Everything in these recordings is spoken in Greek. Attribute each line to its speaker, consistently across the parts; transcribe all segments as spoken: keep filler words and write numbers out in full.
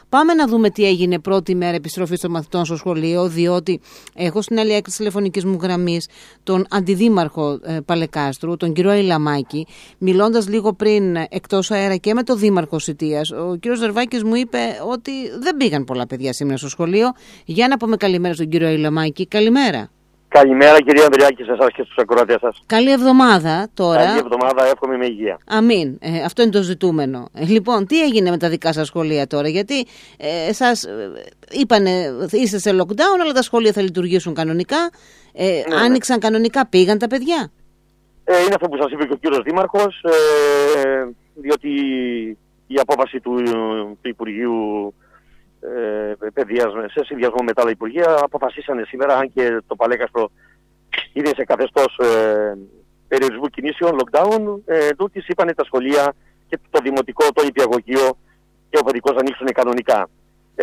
Speaker 1: Πάμε να δούμε τι έγινε πρώτη μέρα επιστροφής των μαθητών στο σχολείο, διότι έχω στην άλλη άκρη της τηλεφωνικής μου γραμμής τον αντιδήμαρχο ε, Παλεκάστρου, τον κύριο Αϊλαμάκη, μιλώντας λίγο πριν εκτός αέρα και με τον δήμαρχο Σιτίας. Ο κύριος Ζερβάκης μου είπε ότι δεν πήγαν πολλά παιδιά σήμερα στο σχολείο. Για να πούμε καλημέρα στον κύριο Αϊλαμάκη. Καλημέρα.
Speaker 2: Καλημέρα κυρία Ανδριάκη, σε εσάς και στους ακροατές σας.
Speaker 1: Καλή εβδομάδα τώρα.
Speaker 2: Καλή εβδομάδα, εύχομαι με υγεία.
Speaker 1: Αμήν. Ε, αυτό είναι το ζητούμενο. Ε, λοιπόν, τι έγινε με τα δικά σας σχολεία τώρα, γιατί ε, εσάς ε, είπανε είστε σε lockdown, αλλά τα σχολεία θα λειτουργήσουν κανονικά. Ε, ναι, άνοιξαν ναι. κανονικά, πήγαν τα παιδιά.
Speaker 2: Ε, είναι αυτό που σας είπε και ο κύριος Δήμαρχος, ε, διότι η απόφαση του, του Υπουργείου Ε, παιδείας, σε συνδυασμό με τα άλλα Υπουργεία, αποφασίσανε σήμερα, αν και το Παλέκαστρο είναι σε καθεστώς ε, περιορισμού κινήσεων, lockdown, ε, τούτης είπανε τα σχολεία και το δημοτικό, το νηπιαγωγείο και ο παιδικός να ανοίξουν κανονικά. Ε,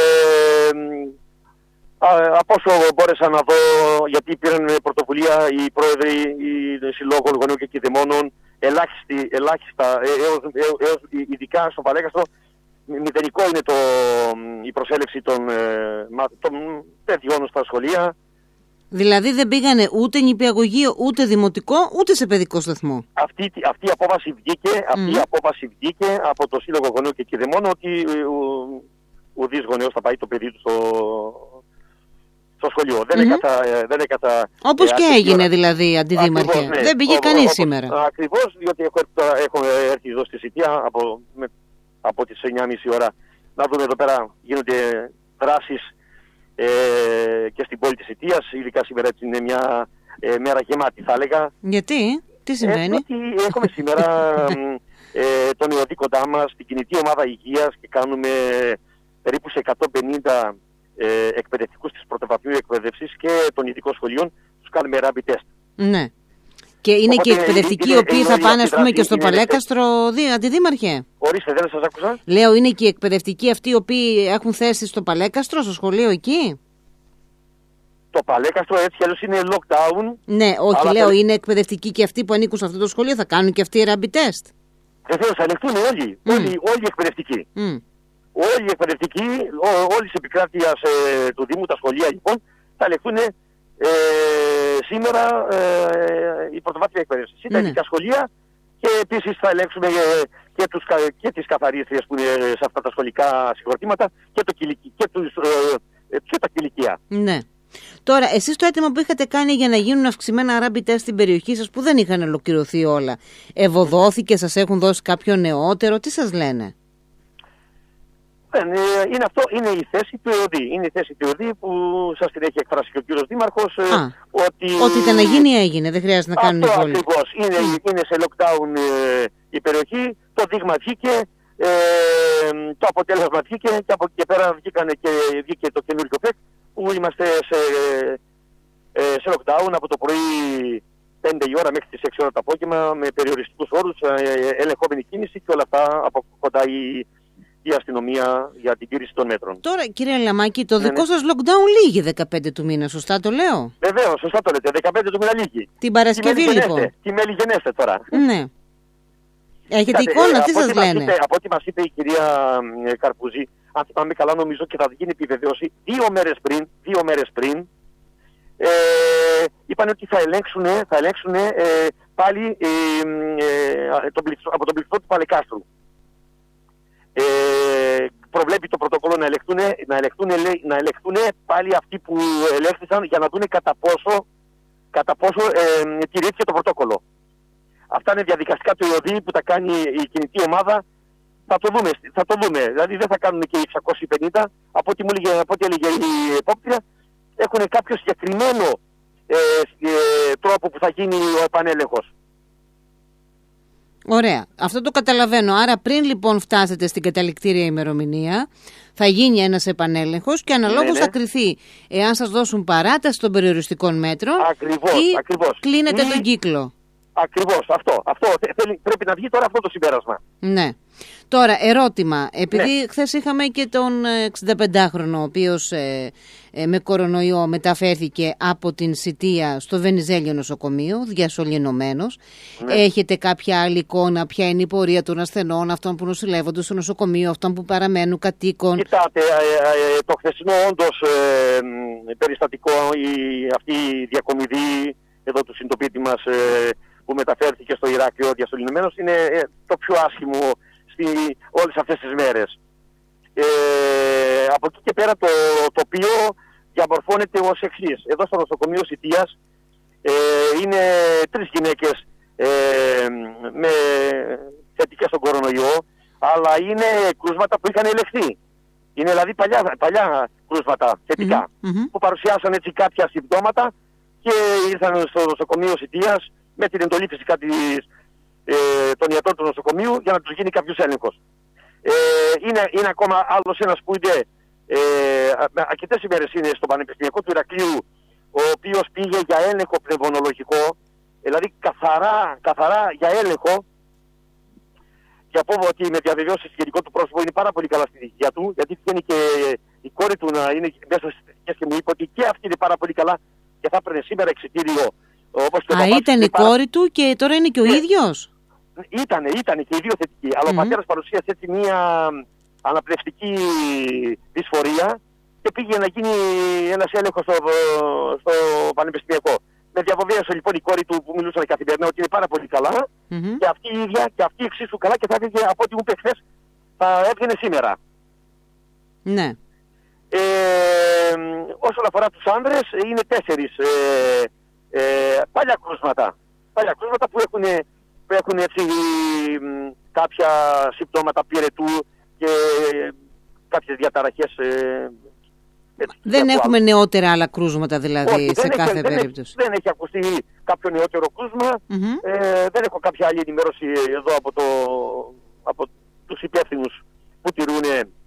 Speaker 2: α, από όσο μπόρεσα να δω, γιατί πήραν πρωτοβουλία οι πρόεδροι οι συλλόγων γονείων και κηδεμόνων, ελάχιστα, έως, έως, έως, ειδικά στο Παλέκαστρο, μηδενικό είναι το, η προσέλευση των, των παιδιών στα σχολεία.
Speaker 1: Δηλαδή δεν πήγανε ούτε νηπιαγωγείο, ούτε δημοτικό, ούτε σε παιδικό σταθμό.
Speaker 2: Αυτή, αυτή η απόφαση βγήκε, mm. αυτή η απόφαση βγήκε από το Σύλλογο Γονέων και Κηδεμόνων ότι ουδής γονέος θα πάει το παιδί του στο, στο σχολείο. Mm-hmm. Δεν έκατα, δεν έκατα,
Speaker 1: όπως
Speaker 2: ε,
Speaker 1: και έγινε
Speaker 2: ώρα.
Speaker 1: δηλαδή, αντιδήμαρχε.
Speaker 2: Ακριβώς, ναι.
Speaker 1: Δεν πήγε κανείς σήμερα.
Speaker 2: Ακριβώς, διότι έχω, έχω έρθει εδώ στη Σιτία από... Με, από τις εννιά και μισή ώρα να δούμε εδώ πέρα γίνονται δράσεις ε, και στην πόλη της Σιτίας, ειδικά σήμερα είναι μια ε, μέρα γεμάτη θα έλεγα.
Speaker 1: Γιατί, τι συμβαίνει?
Speaker 2: Ε, γιατί έχουμε σήμερα ε, τον ΙΟΔΗ κοντά μας, την κινητή ομάδα υγείας και κάνουμε περίπου σε εκατόν πενήντα ε, εκπαιδευτικούς της πρωτοβαθμίου εκπαίδευσης και των ειδικών σχολείων, τους κάνουμε rapid test.
Speaker 1: Ναι. Και είναι οπότε, και εκπαιδευτικοί οι οποίοι θα πάνε, ας πούμε, και στο Παλέκαστρο, αντιδήμαρχε.
Speaker 2: Ορίστε, δεν σας άκουσα.
Speaker 1: Λέω, είναι και οι εκπαιδευτικοί αυτοί οι οποίοι έχουν θέση στο Παλέκαστρο, στο σχολείο εκεί.
Speaker 2: Το Παλέκαστρο έτσι κι αλλιώς είναι lockdown.
Speaker 1: Ναι, όχι, λέω, θα... είναι εκπαιδευτικοί και αυτοί που ανήκουν σε αυτό το σχολείο, θα κάνουν και αυτοί rapid test.
Speaker 2: Βεβαίως, θα ελεγχθούν όλοι. Mm. Όλοι, όλοι οι εκπαιδευτικοί. Mm. Όλοι οι εκπαιδευτικοί, όλη τη επικράτεια ε, του Δήμου, τα σχολεία λοιπόν, θα ελεγχθούν. Ε, σήμερα ε, η πρωτοβάθμια εκπαίδευση. Είναι τα ειδικά σχολεία και επίσης θα ελέγξουμε ε, και, τους, και τις καθαρίστριες που είναι σε αυτά τα σχολικά συγκροτήματα και, το, και, τους, ε, και τα κηλικεία.
Speaker 1: Ναι. Τώρα, εσείς το αίτημα που είχατε κάνει για να γίνουν αυξημένα rapid test στην περιοχή σας που δεν είχαν ολοκληρωθεί όλα, ευωδόθηκε, σας έχουν δώσει κάποιο νεότερο, τι σας λένε?
Speaker 2: Είναι, αυτό, είναι η θέση του ΕΟΔΗ. Είναι η θέση του ΕΟΔΗ που σας την έχει εκφράσει και ο κύριος Δήμαρχος.
Speaker 1: Α,
Speaker 2: ότι
Speaker 1: ό,τι ήταν να γίνει έγινε, δεν χρειάζεται να κάνουν
Speaker 2: αυτό
Speaker 1: υπόλοιπα.
Speaker 2: Ακριβώς. Είναι, mm. είναι σε lockdown ε, η περιοχή, το δείγμα βγήκε, ε, το αποτέλεσμα βγήκε και από εκεί και πέρα βγήκανε και, βγήκε το καινούργιο ΠΕΚ που είμαστε σε, ε, σε lockdown από το πρωί πέντε η ώρα μέχρι τις έξι ώρα το απόγευμα με περιοριστικούς όρους, ε, ελεγχόμενη κίνηση και όλα αυτά από κοντά η η αστυνομία για την τήρηση των μέτρων.
Speaker 1: Τώρα, κύριε Αϊλαμάκη, το ναι, δικό ναι. σας lockdown λύγει δεκαπέντε του μήνα, σωστά το λέω?
Speaker 2: Βεβαίως, σωστά το λέτε, δεκαπέντε του μήνα λύγει.
Speaker 1: Την Παρασκευή λοιπόν.
Speaker 2: Τι μέλη γενέστε τώρα.
Speaker 1: Ναι. Έχετε Κάτε, εικόνα, ε, τι σας λένε?
Speaker 2: Είπε, από ό,τι μας είπε η κυρία ε, Καρπούζη, αν θυμάμαι καλά νομίζω και θα γίνει επιβεβαίωση, δύο μέρες πριν, δύο μέρες πριν, ε, είπαν ότι θα ελέγξουν, θα ελέγξουν ε, πάλι ε, ε, τον πληθυσμό, από τον πληθυσμό του Παλεκάστρου. Ε, προβλέπει το πρωτόκολλο να ελεγχθούν, να ελεγχθούν, να ελεγχθούν πάλι αυτοί που ελέγχθησαν για να δουν κατά πόσο, κατά πόσο ε, τηρήθηκε το πρωτόκολλο. Αυτά είναι διαδικαστικά του ΙΟΔΗ που τα κάνει η κινητή ομάδα. Θα το δούμε, θα το δούμε. Δηλαδή δεν θα κάνουν και οι εξακόσιοι πενήντα. Από ό,τι μου έλεγε, από ό,τι έλεγε η επόπτρια, έχουν κάποιο συγκεκριμένο ε, ε, τρόπο που θα γίνει ο επανέλεγχος.
Speaker 1: Ωραία. Αυτό το καταλαβαίνω. Άρα πριν λοιπόν φτάσετε στην καταληκτήρια ημερομηνία θα γίνει ένας επανέλεγχος και αναλόγως ναι, ναι. θα κριθεί εάν σας δώσουν παράταση των περιοριστικών μέτρων
Speaker 2: ακριβώς,
Speaker 1: ή
Speaker 2: ακριβώς.
Speaker 1: κλείνετε
Speaker 2: ή,
Speaker 1: τον κύκλο.
Speaker 2: Ακριβώς, αυτό. αυτό θέλει, πρέπει να βγει τώρα αυτό το συμπέρασμα.
Speaker 1: Ναι. Τώρα, ερώτημα. Επειδή
Speaker 2: ναι.
Speaker 1: χθες είχαμε και τον εξηνταπεντάχρονο, ο οποίος ε, ε, με κορονοϊό μεταφέρθηκε από την Σιτία στο Βενιζέλιο νοσοκομείο, διασωληνωμένος. Ναι. Έχετε κάποια άλλη εικόνα, ποια είναι η πορεία των ασθενών, αυτών που νοσηλεύονται στο νοσοκομείο, αυτών που παραμένουν κατοίκων?
Speaker 2: Κοιτάτε, ε, ε, το χθεσινό όντως ε, περιστατικό, η, αυτή η διακομιδή εδώ του συντοπίτη μας, ε, που μεταφέρθηκε στο Ηράκλειο διασωληνωμένος, είναι ε, το πιο άσχημο στη, όλες αυτές τις μέρες. Ε, από εκεί και πέρα το τοπίο διαμορφώνεται ως εξής. Εδώ στο νοσοκομείο Σιτίας ε, είναι τρεις γυναίκες ε, με θετικές στον κορονοϊό, αλλά είναι κρούσματα που είχαν ελεγχθεί. Είναι δηλαδή παλιά, παλιά κρούσματα θετικά, mm-hmm. που παρουσιάσαν έτσι κάποια συμπτώματα και ήρθαν στο νοσοκομείο Σιτίας με την εντολή φυσικά της, ε, των ιατρών του νοσοκομείου για να τους γίνει κάποιος έλεγχος. Ε, είναι, είναι ακόμα άλλος ένας που είναι ε, αρκετές ημέρες είναι στο Πανεπιστημιακό του Ηρακλείου, ο οποίος πήγε για έλεγχο πνευμονολογικό, δηλαδή καθαρά, καθαρά για έλεγχο, και από ότι με διαβεβαιώσει στο γενικό του πρόσωπο είναι πάρα πολύ καλά στην υγεία του, γιατί βγαίνει και η κόρη του να είναι μέσα στις θετικές και μου είπε ότι και αυτή είναι πάρα πολύ καλά και θα έπαιρνε σήμερα εξιτήριο. Όπως και
Speaker 1: Α, ήταν η πάρα... κόρη του και τώρα είναι και ο
Speaker 2: ναι.
Speaker 1: ίδιος.
Speaker 2: Ήτανε, ήτανε και οι δύο θετικοί. Αλλά mm-hmm. ο πατέρας παρουσίασε έτσι μια αναπνευστική δυσφορία και πήγε να γίνει ένας έλεγχος στο, στο Πανεπιστημιακό. Με διαβεβαίωσε λοιπόν η κόρη του που μιλούσαν καθημερινά ότι είναι πάρα πολύ καλά, mm-hmm. και αυτή η ίδια και αυτή εξίσου καλά, και θα έβγαινε, από ό,τι μου είπε χθες, θα έβγαινε σήμερα.
Speaker 1: Ναι.
Speaker 2: Ε, όσον αφορά τους άνδρες, είναι τέσσερις ε, ε, παλιά κρούσματα. Παλιά κρούσματα που έχουν, που έχουν έτσι, κάποια συμπτώματα πυρετού και κάποιες διαταραχές. Ε,
Speaker 1: δεν έχουμε άλλο. Νεότερα άλλα κρούσματα δηλαδή? Όχι, σε κάθε
Speaker 2: έχει,
Speaker 1: περίπτωση.
Speaker 2: Δεν, δεν έχει ακουστεί κάποιο νεότερο κρούσμα. Mm-hmm. Ε, δεν έχω κάποια άλλη ενημέρωση εδώ από, το, από τους υπεύθυνους που τηρούν,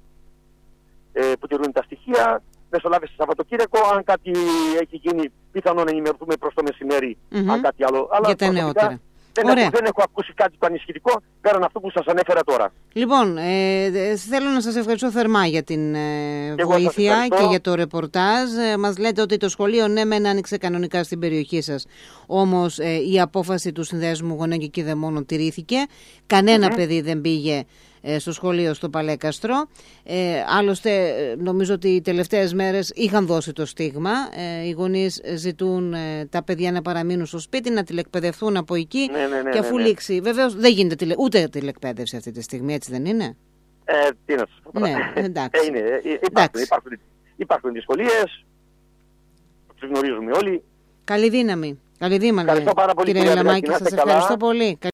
Speaker 2: ε, που τηρούν τα στοιχεία. Μεσολάβησε Σαββατοκύριακο. Αν κάτι έχει γίνει, πιθανόν να ενημερωθούμε προς το μεσημέρι, mm-hmm. αν κάτι άλλο. Αλλά
Speaker 1: για τα νεότερα.
Speaker 2: Δεν έχω, δεν έχω ακούσει κάτι το ανησυχητικό πέραν αυτού που σας ανέφερα τώρα.
Speaker 1: Λοιπόν, ε, θέλω να σας ευχαριστώ θερμά για την ε, βοήθεια και για το ρεπορτάζ. Ε, μας λέτε ότι το σχολείο ναι μεν άνοιξε κανονικά στην περιοχή σας, όμως ε, η απόφαση του Συνδέσμου Γονέων και Κηδεμόνων τηρήθηκε. Κανένα mm-hmm. παιδί δεν πήγε ε, στο σχολείο στο Παλέκαστρο. Ε, άλλωστε νομίζω ότι οι τελευταίες μέρες είχαν δώσει το στίγμα. Ε, οι γονείς ζητούν ε, τα παιδιά να παραμείνουν στο σπίτι, να τηλεκπαιδευτούν από εκεί.
Speaker 2: Ναι, ναι, ναι,
Speaker 1: και αφού
Speaker 2: ναι, ναι.
Speaker 1: λήξει, βεβαίως δεν γίνεται τηλε, ούτε τηλεκπαίδευση αυτή τη στιγμή, έτσι δεν είναι?
Speaker 2: Ε, τι να σας πω.
Speaker 1: Ναι, εντάξει.
Speaker 2: Ε, είναι, υπάρχουν, εντάξει. Υπάρχουν, υπάρχουν δυσκολίες, τις γνωρίζουμε όλοι.
Speaker 1: Καλή δύναμη. Καλή δύναμη,
Speaker 2: ευχαριστώ πάρα πολύ,
Speaker 1: κύριε Λαμάκη, σας ευχαριστώ πολύ.